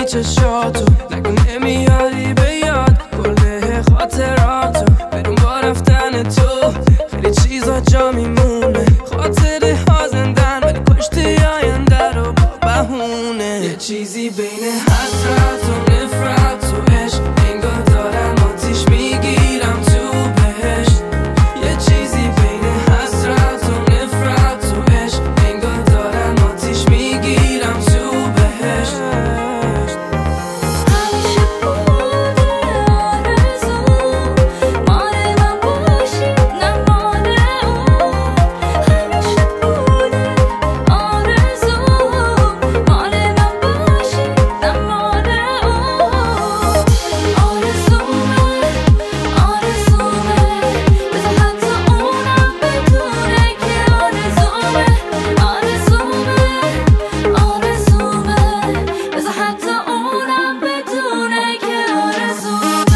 میبینی چشاتو نگو نمیاری به یاد کل خاطراتو برون با رفتن تو خیلی چیزا جا میمونه خاطره ها زندن ولی کشتی آینده رو با بهونه یه چیزی بین حسرت و نفرت و عشق انگار دارم آتیش میگیرم تو بهشت یه چیزی بین حسرت و نفرت و عشق انگار دارم آتیش میگیرم تو بهشت همیشه بوده آرزو مال من باشی نه مال اون همیشه بوده آرزو مال من باشی نه مال اون آرزومه بذار حتی اونم بدونه که آرزومه بذار حتی اونم بدونه که آرزومه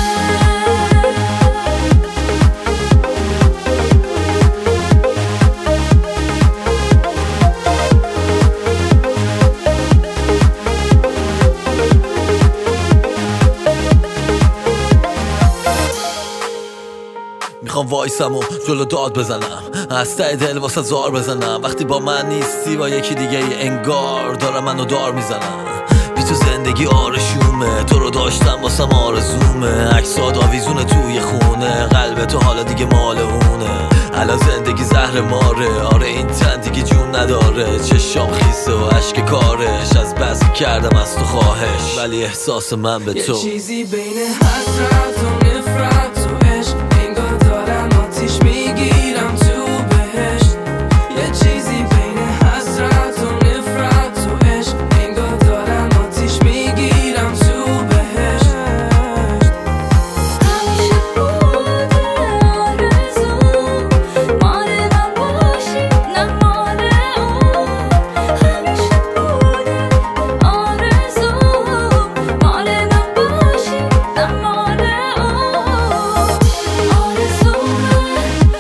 میخوام وایسم و جلو داد بزنم از ته دل واسه زار بزنم وقتی با من نیستی با یکی دیگه انگار دارم منو دار میزنم بی تو زندگی آرشومه تو رو داشتم واسم آرزومه عکسات آویزونه توی خونه قلب تو حالا دیگه مال اونه الان زندگی زهر ماره آره این تن دیگه جون نداره چشام خیسه و عشق کارش از بس کردم از تو خواهش ولی احساس من به تو یه چیزی بین حسرت و نفرت و عشق انگار دارم آتیش میگیرم تو بهشت یه چیزی بین حسرت و نفرت و عشق انگار دارم آتیش میگیرم تو بهشت همیشه بوده آرزو مال من باشی نه مال اون همیشه بوده آرزو مال من باشی نه مال اون آرزومه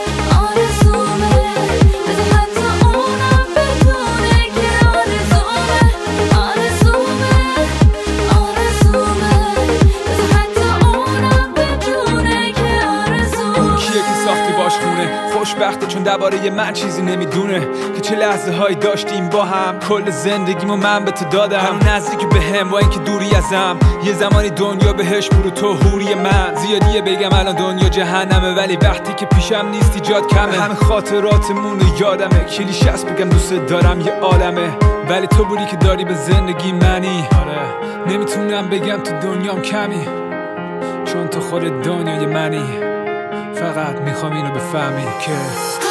بذار حتی اونم بدونه که آرزومه بذار حتی اونم بدونه که آرزومه اون کیه که ساختی باش خونه خوشبخته چون درباره من چیزی نمیدونه که چه لحظه هایی داشتیم با هم کل زندگیمو من به تو دادم همون نزدیکی به هم با اینکه دوری ازم یه زمانی دنیا بهش برو تو حوری من زیادیه بگم الان دنیا جهنمه ولی وقتی که پیشم نیستی جات کمه همه خاطراتمون یادمه کلیشه است بگم دوست دارم یه عالمه ولی تو بودی که داری به زندگی منی آره نمیتونم بگم تو دنیام کمی چون تو خود دنیای منی فقط میخوام اینو بفهمی که